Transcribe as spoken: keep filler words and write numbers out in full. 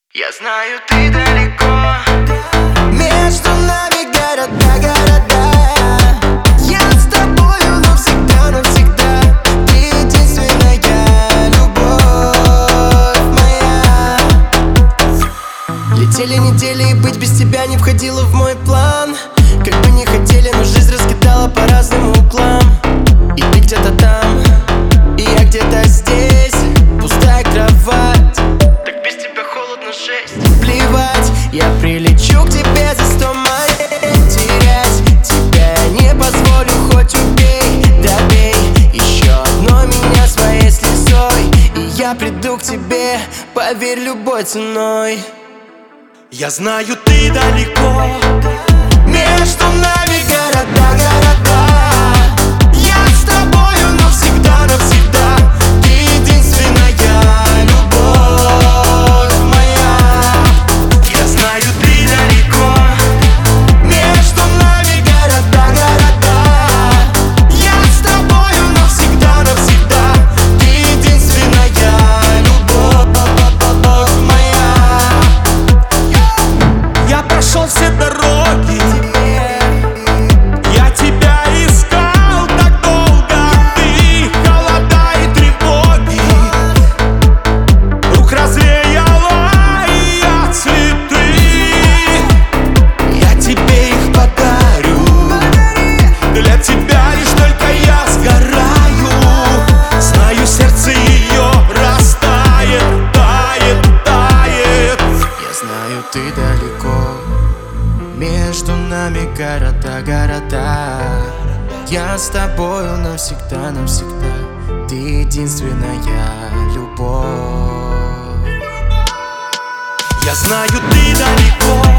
Я знаю, ты далеко. Между нами города, города. Я с тобою навсегда, навсегда. Ты единственная любовь моя. Летели недели, и быть без тебя не входило в мой план. Как бы не хотели, но жизнь раскидала по разным углам. И ты где-то там, и я где-то здесь. Пустая кровать, Так без тебя холодно, жесть. плевать, я прилечу к тебе за сто миль. Терять тебя не позволю, хоть убей, добей. Еще одной меня своей слезой, и я приду к тебе, поверь, любой ценой. Я знаю, ты далеко. Между нами города, города. Я с тобою навсегда, навсегда. Ты единственная любовь моя. Я знаю, ты далеко. Между нами города, города. Я с тобою навсегда, навсегда. Ты единственная любовь моя. Я прошел все дороги, я тебя искал так долго. Ты, холода и тревоги, рук развеяла и я цветы. Я тебе их подарю. Для тебя лишь только я сгораю. Знаю, сердце ее растает, тает, тает. Я знаю, ты далеко. Между нами города, города. Я с тобою навсегда, навсегда. Ты единственная любовь. Я знаю, ты далеко.